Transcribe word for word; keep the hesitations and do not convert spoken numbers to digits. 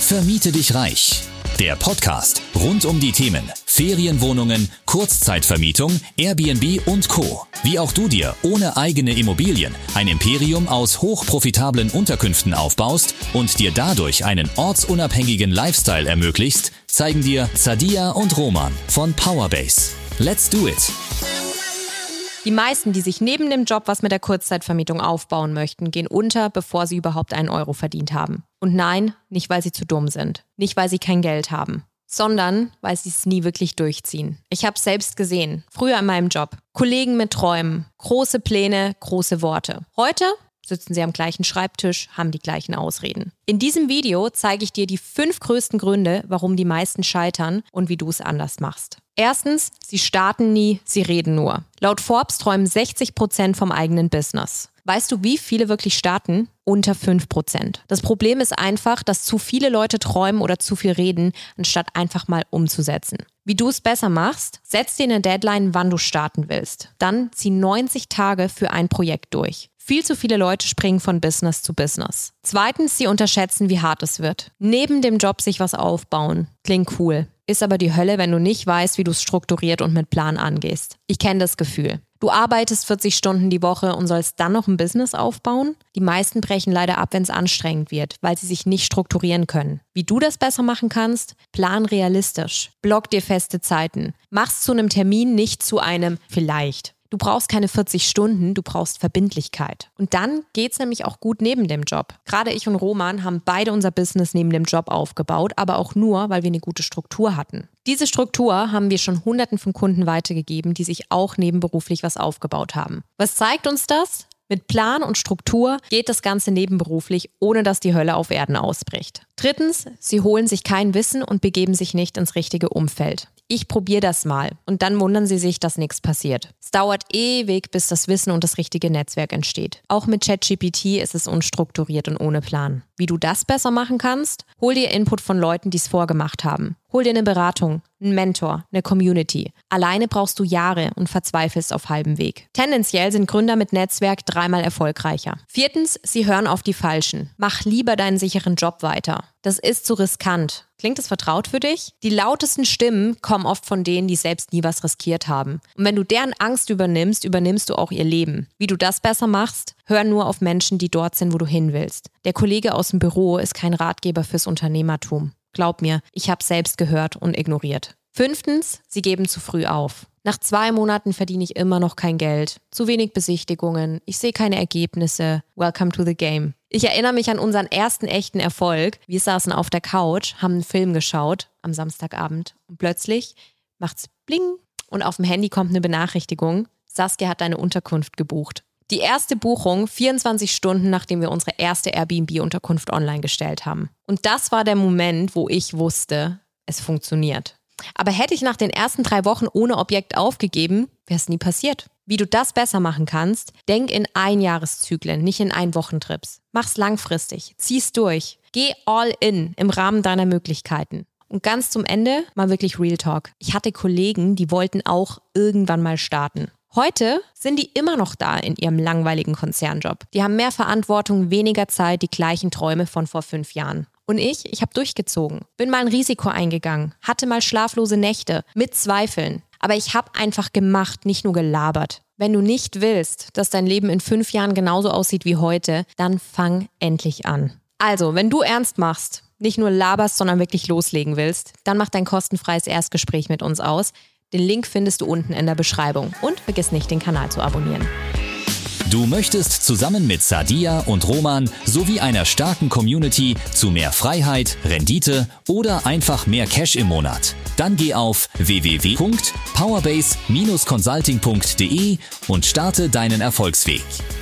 Vermiete dich reich. Der Podcast rund um die Themen Ferienwohnungen, Kurzzeitvermietung, Airbnb und Co. Wie auch du dir ohne eigene Immobilien ein Imperium aus hochprofitablen Unterkünften aufbaust und dir dadurch einen ortsunabhängigen Lifestyle ermöglichst, zeigen dir Sadia und Roman von Powerbase. Let's do it! Die meisten, die sich neben dem Job was mit der Kurzzeitvermietung aufbauen möchten, gehen unter, bevor sie überhaupt einen Euro verdient haben. Und nein, nicht weil sie zu dumm sind, nicht weil sie kein Geld haben, sondern weil sie es nie wirklich durchziehen. Ich habe es selbst gesehen, früher in meinem Job. Kollegen mit Träumen, große Pläne, große Worte. Heute sitzen sie am gleichen Schreibtisch, haben die gleichen Ausreden. In diesem Video zeige ich dir die fünf größten Gründe, warum die meisten scheitern und wie du es anders machst. Erstens, sie starten nie, sie reden nur. Laut Forbes träumen sechzig Prozent vom eigenen Business. Weißt du, wie viele wirklich starten? Unter fünf Prozent. Das Problem ist einfach, dass zu viele Leute träumen oder zu viel reden, anstatt einfach mal umzusetzen. Wie du es besser machst? Setz dir eine Deadline, wann du starten willst. Dann zieh neunzig Tage für ein Projekt durch. Viel zu viele Leute springen von Business zu Business. Zweitens, sie unterschätzen, wie hart es wird. Neben dem Job sich was aufbauen. Klingt cool. Ist aber die Hölle, wenn du nicht weißt, wie du es strukturiert und mit Plan angehst. Ich kenne das Gefühl. Du arbeitest vierzig Stunden die Woche und sollst dann noch ein Business aufbauen? Die meisten brechen leider ab, wenn es anstrengend wird, weil sie sich nicht strukturieren können. Wie du das besser machen kannst? Plan realistisch. Block dir feste Zeiten. Mach's zu einem Termin, nicht zu einem vielleicht. Du brauchst keine vierzig Stunden, du brauchst Verbindlichkeit. Und dann geht's nämlich auch gut neben dem Job. Gerade ich und Roman haben beide unser Business neben dem Job aufgebaut, aber auch nur, weil wir eine gute Struktur hatten. Diese Struktur haben wir schon Hunderten von Kunden weitergegeben, die sich auch nebenberuflich was aufgebaut haben. Was zeigt uns das? Mit Plan und Struktur geht das Ganze nebenberuflich, ohne dass die Hölle auf Erden ausbricht. Drittens, sie holen sich kein Wissen und begeben sich nicht ins richtige Umfeld. Ich probiere das mal und dann wundern sie sich, dass nichts passiert. Es dauert ewig, bis das Wissen und das richtige Netzwerk entsteht. Auch mit ChatGPT ist es unstrukturiert und ohne Plan. Wie du das besser machen kannst? Hol dir Input von Leuten, die es vorgemacht haben. Hol dir eine Beratung, einen Mentor, eine Community. Alleine brauchst du Jahre und verzweifelst auf halbem Weg. Tendenziell sind Gründer mit Netzwerk dreimal erfolgreicher. Viertens, sie hören auf die Falschen. Mach lieber deinen sicheren Job weiter. Das ist zu riskant. Klingt das vertraut für dich? Die lautesten Stimmen kommen oft von denen, die selbst nie was riskiert haben. Und wenn du deren Angst übernimmst, übernimmst du auch ihr Leben. Wie du das besser machst? Hör nur auf Menschen, die dort sind, wo du hin willst. Der Kollege aus dem Büro ist kein Ratgeber fürs Unternehmertum. Glaub mir, ich habe selbst gehört und ignoriert. Fünftens, sie geben zu früh auf. Nach zwei Monaten verdiene ich immer noch kein Geld. Zu wenig Besichtigungen. Ich sehe keine Ergebnisse. Welcome to the game. Ich erinnere mich an unseren ersten echten Erfolg. Wir saßen auf der Couch, haben einen Film geschaut am Samstagabend und plötzlich macht's bling und auf dem Handy kommt eine Benachrichtigung. Saskia hat eine Unterkunft gebucht. Die erste Buchung vierundzwanzig Stunden, nachdem wir unsere erste Airbnb-Unterkunft online gestellt haben. Und das war der Moment, wo ich wusste, es funktioniert. Aber hätte ich nach den ersten drei Wochen ohne Objekt aufgegeben, wäre es nie passiert. Wie du das besser machen kannst, denk in Einjahreszyklen, nicht in Ein-Wochen-Trips. Mach's langfristig, zieh's durch. Geh all in im Rahmen deiner Möglichkeiten. Und ganz zum Ende mal wirklich Real Talk. Ich hatte Kollegen, die wollten auch irgendwann mal starten. Heute sind die immer noch da in ihrem langweiligen Konzernjob. Die haben mehr Verantwortung, weniger Zeit, die gleichen Träume von vor fünf Jahren. Und ich, ich habe durchgezogen, bin mal ein Risiko eingegangen, hatte mal schlaflose Nächte mit Zweifeln. Aber ich habe einfach gemacht, nicht nur gelabert. Wenn du nicht willst, dass dein Leben in fünf Jahren genauso aussieht wie heute, dann fang endlich an. Also, wenn du ernst machst, nicht nur laberst, sondern wirklich loslegen willst, dann mach dein kostenfreies Erstgespräch mit uns aus. Den Link findest du unten in der Beschreibung. Und vergiss nicht, den Kanal zu abonnieren. Du möchtest zusammen mit Sadia und Roman sowie einer starken Community zu mehr Freiheit, Rendite oder einfach mehr Cash im Monat? Dann geh auf w w w punkt powerbase Bindestrich consulting punkt de und starte deinen Erfolgsweg.